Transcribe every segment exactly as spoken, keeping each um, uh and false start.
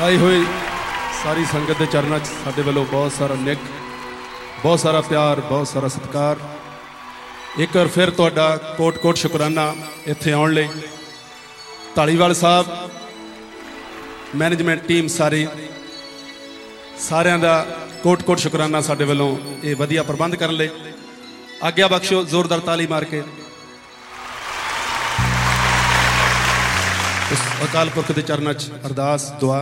आई हुई सारी संगत के चरणों च साडे वालों बहुत सारा निक, बहुत सारा प्यार, बहुत सारा सत्कार। एक बार फिर तुहाडा कोट कोट शुकराना इत्थे आउण लई। धालीवाल साहब, मैनेजमेंट टीम सारी, सारिਆਂ ਦਾ कोट कोट शुकराना साडे वालों ये वधिया प्रबंध करन लई। आग्या बख्शो जोरदार ताली मार के उस अकाल पुरख के चरणों च अरदास दुआ।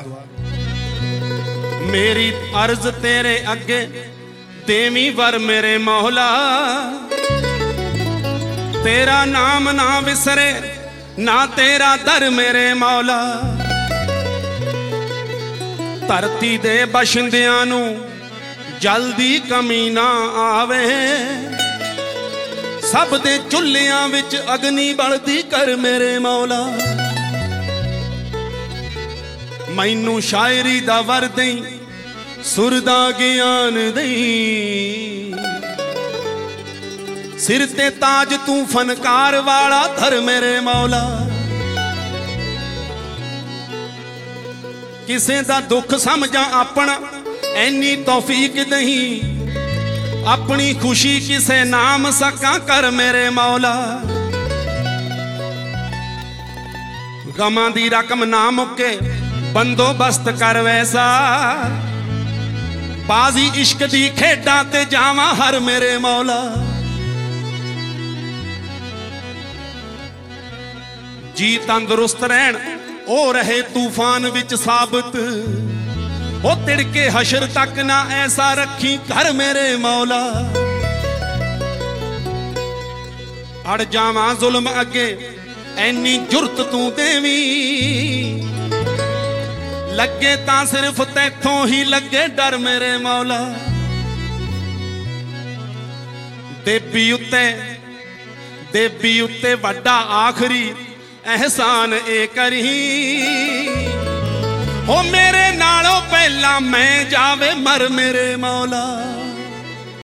मेरी अर्ज तेरे अगे देवी वर मेरे मौला, तेरा नाम ना विसरे ना तेरा दर मेरे मौला। धरती दे बशिंदियां नू जल्दी कमी ना आवे, सब दे चुल्लियां विच अग्नि बलदी कर मेरे मौला। मैनू शायरी दा वर दई, सुर दा ज्ञान दई, सिर ते ताज तू फनकार वाला धर मेरे मौला। किसे दा दुख समझा अपना ऐनी तौफीक नहीं, अपनी खुशी किसे नाम सका कर मेरे मौला। गमां दी रकम ना मुके बंदोबस्त कर वैसा, बाजी इश्क दी खेडा ते जावा हर मेरे मौला। जी तंदुरुस्त रहन ओ रहे तूफान विच साबित, ओ तिड़के हशर तक ना ऐसा रखी कर मेरे मौला। अड़ जावा जुल्म अगे ऐनी जुरत तू देवी, लगे तां सिर्फ तैथों ही लगे डर मेरे मौला। देवी उत्ते देवी उत्ते वड्डा आखरी एहसान ए करी, हो मेरे नालों पहला मैं जावे मर मेरे मौला।